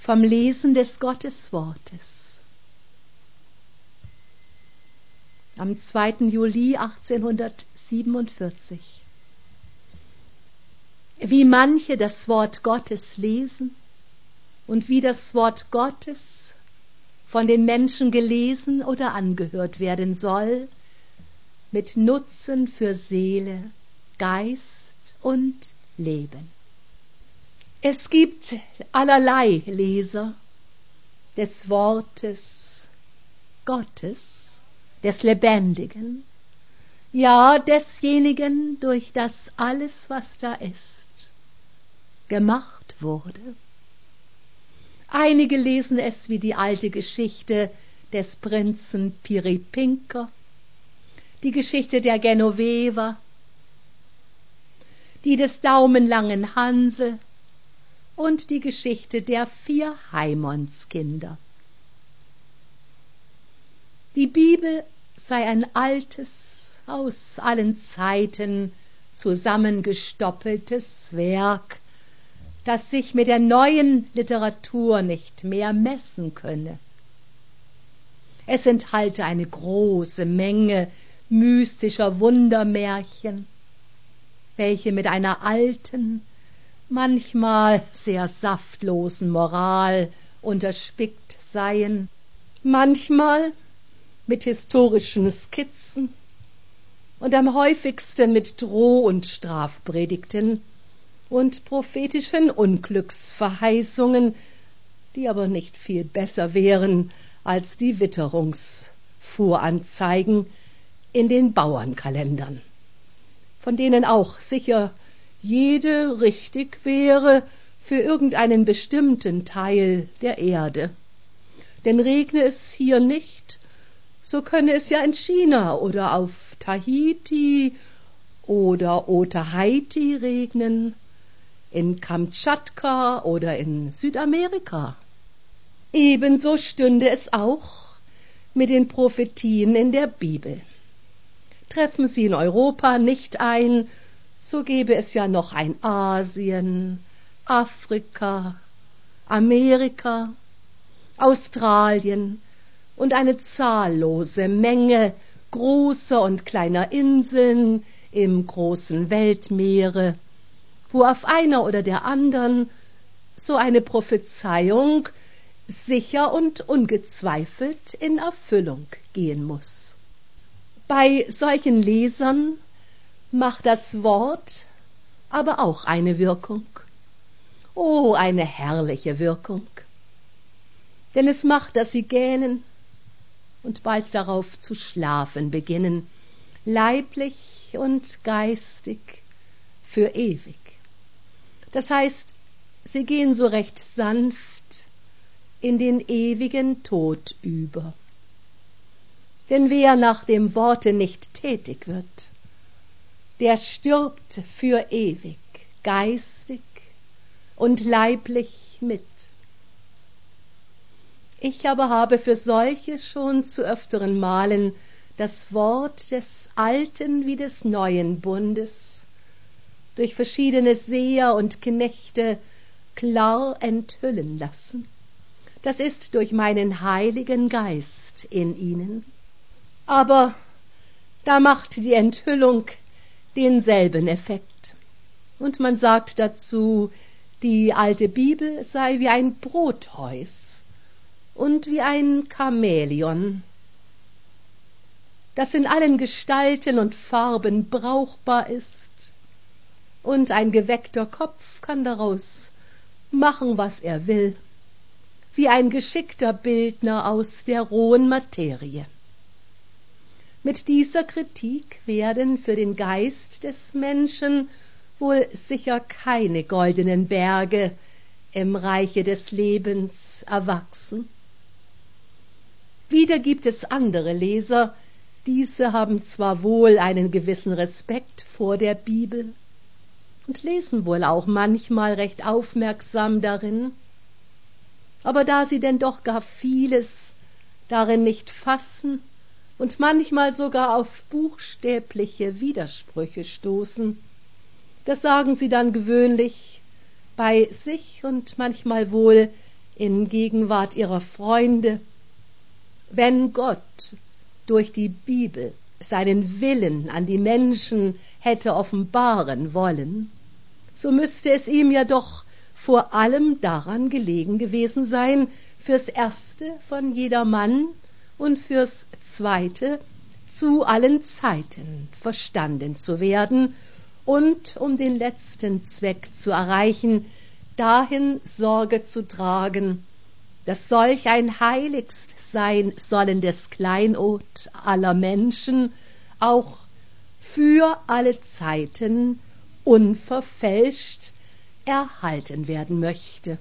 vom Lesen des Gotteswortes. Am 2. Juli 1847. Wie manche das Wort Gottes lesen und wie das Wort Gottes von den Menschen gelesen oder angehört werden soll, mit Nutzen für Seele, Geist und Leben. Es gibt allerlei Leser des Wortes Gottes, des Lebendigen, ja desjenigen, durch das alles, was da ist, gemacht wurde. Einige lesen es wie die alte Geschichte des Prinzen Piripinka, die Geschichte der Genoveva, die des daumenlangen Hansel und die Geschichte der 4 Haimonskinder. Die Bibel sei ein altes, aus allen Zeiten zusammengestoppeltes Werk, das sich mit der neuen Literatur nicht mehr messen könne. Es enthalte eine große Menge mystischer Wundermärchen, welche mit einer alten, manchmal sehr saftlosen Moral unterspickt seien, manchmal mit historischen Skizzen und am häufigsten mit Droh- und Strafpredigten und prophetischen Unglücksverheißungen, die aber nicht viel besser wären als die Witterungsvoranzeigen in den Bauernkalendern, von denen auch sicher jede richtig wäre für irgendeinen bestimmten Teil der Erde. Denn regne es hier nicht, so könne es ja in China oder auf Tahiti oder Otaheiti regnen, in Kamtschatka oder in Südamerika. Ebenso stünde es auch mit den Prophetien in der Bibel. Treffen sie in Europa nicht ein, so gäbe es ja noch ein Asien, Afrika, Amerika, Australien und eine zahllose Menge großer und kleiner Inseln im großen Weltmeere, wo auf einer oder der anderen so eine Prophezeiung sicher und ungezweifelt in Erfüllung gehen muß. Bei solchen Lesern macht das Wort aber auch eine Wirkung. Oh, eine herrliche Wirkung. Denn es macht, dass sie gähnen und bald darauf zu schlafen beginnen, leiblich und geistig für ewig. Das heißt, sie gehen so recht sanft in den ewigen Tod über. Denn wer nach dem Worte nicht tätig wird, der stirbt für ewig, geistig und leiblich mit. Ich aber habe für solche schon zu öfteren Malen das Wort des alten wie des neuen Bundes durch verschiedene Seher und Knechte klar enthüllen lassen. Das ist durch meinen Heiligen Geist in ihnen. Aber da macht die Enthüllung denselben Effekt. Und man sagt dazu, die alte Bibel sei wie ein Brothäus und wie ein Chamäleon, das in allen Gestalten und Farben brauchbar ist, und ein geweckter Kopf kann daraus machen, was er will, wie ein geschickter Bildner aus der rohen Materie. Mit dieser Kritik werden für den Geist des Menschen wohl sicher keine goldenen Berge im Reiche des Lebens erwachsen. Wieder gibt es andere Leser, diese haben zwar wohl einen gewissen Respekt vor der Bibel und lesen wohl auch manchmal recht aufmerksam darin, aber da sie denn doch gar vieles darin nicht fassen und manchmal sogar auf buchstäbliche Widersprüche stoßen, das sagen sie dann gewöhnlich bei sich und manchmal wohl in Gegenwart ihrer Freunde. Wenn Gott durch die Bibel seinen Willen an die Menschen hätte offenbaren wollen, so müsste es ihm ja doch vor allem daran gelegen gewesen sein, fürs Erste von jedermann und fürs Zweite zu allen Zeiten verstanden zu werden und um den letzten Zweck zu erreichen, dahin Sorge zu tragen, dass solch ein heiligst sein sollendes Kleinod aller Menschen auch für alle Zeiten unverfälscht erhalten werden möchte.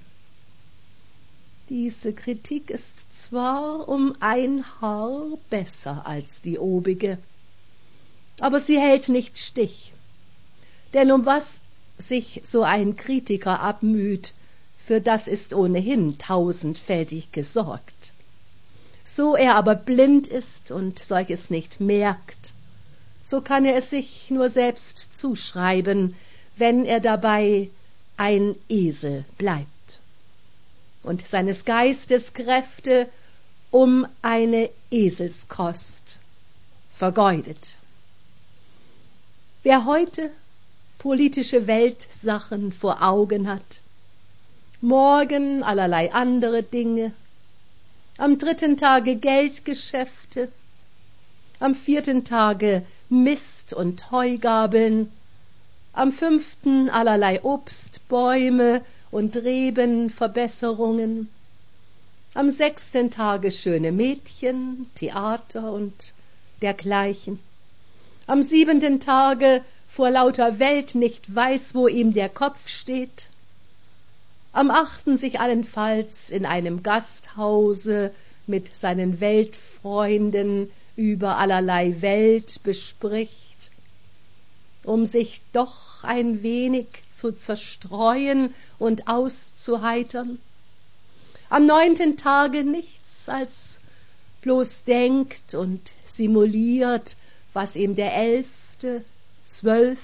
Diese Kritik ist zwar um ein Haar besser als die obige, aber sie hält nicht Stich, denn um was sich so ein Kritiker abmüht, für das ist ohnehin tausendfältig gesorgt. So er aber blind ist und solches nicht merkt, so kann er es sich nur selbst zuschreiben, wenn er dabei ein Esel bleibt und seines Geistes Kräfte um eine Eselskost vergeudet. Wer heute politische Weltsachen vor Augen hat, morgen allerlei andere Dinge, am 3. Tage Geldgeschäfte, am 4. Tage Mist und Heugabeln, am 5. allerlei Obstbäume und Rebenverbesserungen, am 6. Tage schöne Mädchen, Theater und dergleichen, am 7. Tage vor lauter Welt nicht weiß, wo ihm der Kopf steht, am 8. sich allenfalls in einem Gasthause mit seinen Weltfreunden über allerlei Welt bespricht, um sich doch ein wenig zu zerstreuen und auszuheitern, am 9. Tage nichts als bloß denkt und simuliert, was ihm der 11., 12.,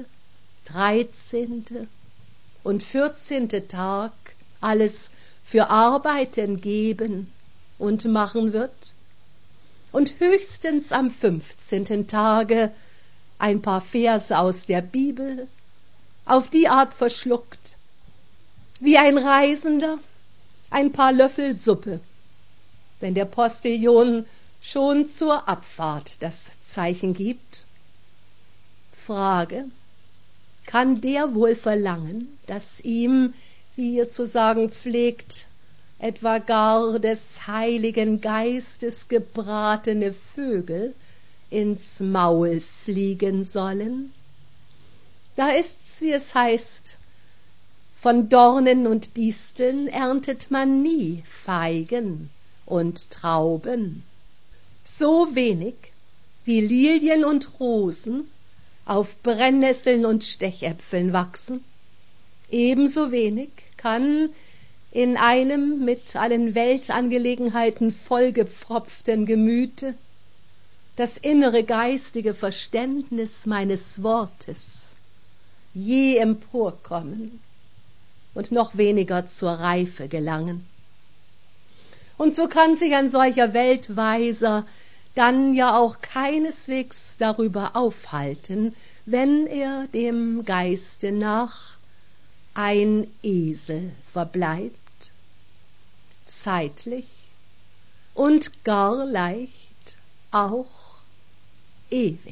13. und 14. Tag alles für Arbeiten geben und machen wird, und höchstens am 15. Tage ein paar Verse aus der Bibel auf die Art verschluckt, wie ein Reisender ein paar Löffel Suppe, wenn der Postillion schon zur Abfahrt das Zeichen gibt. Frage: Kann der wohl verlangen, dass ihm, wie ihr zu sagen pflegt, etwa gar des Heiligen Geistes gebratene Vögel ins Maul fliegen sollen? Da ist's, wie es heißt, von Dornen und Disteln erntet man nie Feigen und Trauben. So wenig wie Lilien und Rosen auf Brennnesseln und Stechäpfeln wachsen, ebenso wenig kann in einem mit allen Weltangelegenheiten vollgepfropften Gemüte das innere geistige Verständnis meines Wortes je emporkommen und noch weniger zur Reife gelangen. Und so kann sich ein solcher Weltweiser dann ja auch keineswegs darüber aufhalten, wenn er dem Geiste nach ein Esel verbleibt, zeitlich und gar leicht auch ewig.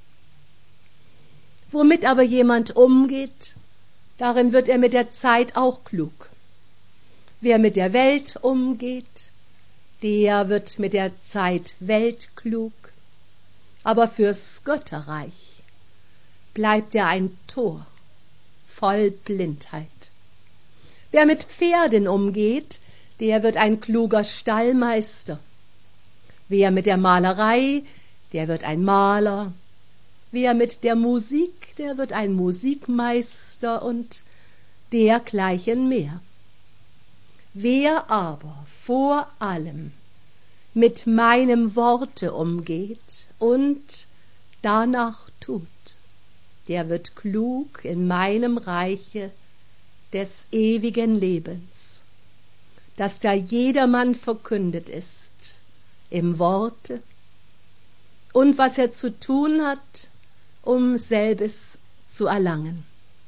Womit aber jemand umgeht, darin wird er mit der Zeit auch klug. Wer mit der Welt umgeht, der wird mit der Zeit weltklug, aber fürs Götterreich bleibt er ein Tor voll Blindheit. Wer mit Pferden umgeht, der wird ein kluger Stallmeister. Wer mit der Malerei, der wird ein Maler. Wer mit der Musik, der wird ein Musikmeister und dergleichen mehr. Wer aber vor allem mit meinem Worte umgeht und danach tut, der wird klug in meinem Reiche des ewigen Lebens. dass da jedermann verkündet ist, im Worte, und was er zu tun hat, um selbes zu erlangen.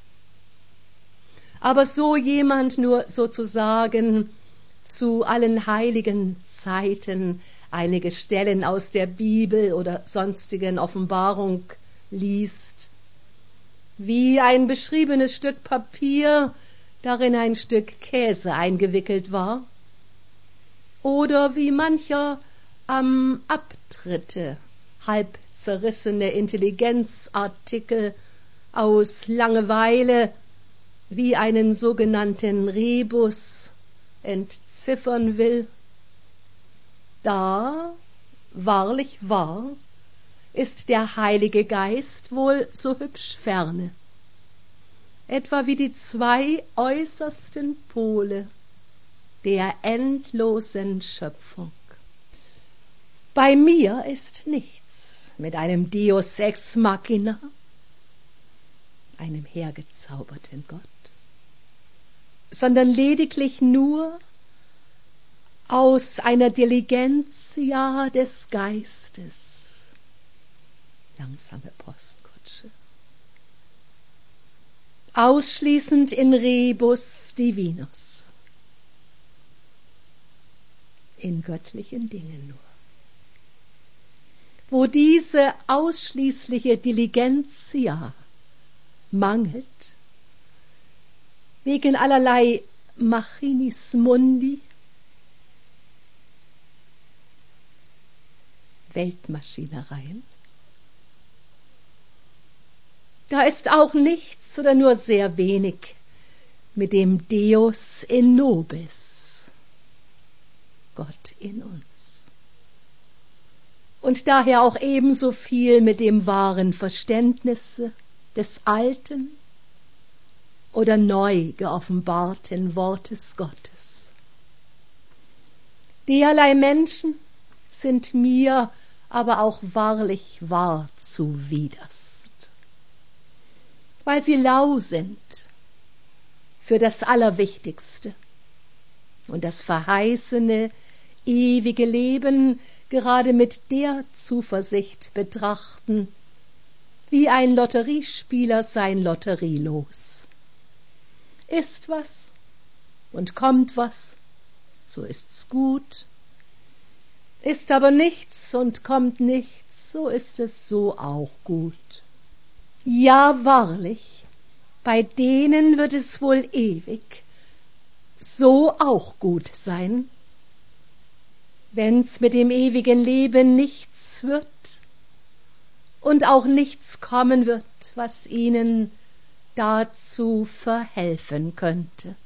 Aber so jemand nur sozusagen zu allen heiligen Zeiten einige Stellen aus der Bibel oder sonstigen Offenbarung liest, wie ein beschriebenes Stück Papier, darin ein Stück Käse eingewickelt war, oder wie mancher am Abtritte halb zerrissene Intelligenzartikel aus Langeweile wie einen sogenannten Rebus entziffern will, da, wahrlich wahr, ist der Heilige Geist wohl so hübsch ferne, etwa wie die zwei äußersten Pole der endlosen Schöpfung. Bei mir ist nichts mit einem Deus ex machina, einem hergezauberten Gott, sondern lediglich nur aus einer Diligentia des Geistes. Langsame Postkutsche. Ausschließend in rebus divinus. In göttlichen Dingen nur. Wo diese ausschließliche Diligentia mangelt, wegen allerlei machinis mundi, Weltmaschinereien, da ist auch nichts oder nur sehr wenig mit dem Deus in nobis, Gott in uns. Und daher auch ebenso viel mit dem wahren Verständnisse des alten oder neu geoffenbarten Wortes Gottes. Derlei Menschen sind mir aber auch wahrlich wahr zuwiderst, weil sie lau sind für das Allerwichtigste und das verheißene, ewige Leben gerade mit der Zuversicht betrachten, wie ein Lotteriespieler sein Lotterielos. Ist was und kommt was, so ist's gut. Ist aber nichts und kommt nichts, so ist es so auch gut. Ja, wahrlich, bei denen wird es wohl ewig so auch gut sein, wenn's mit dem ewigen Leben nichts wird und auch nichts kommen wird, was ihnen dazu verhelfen könnte.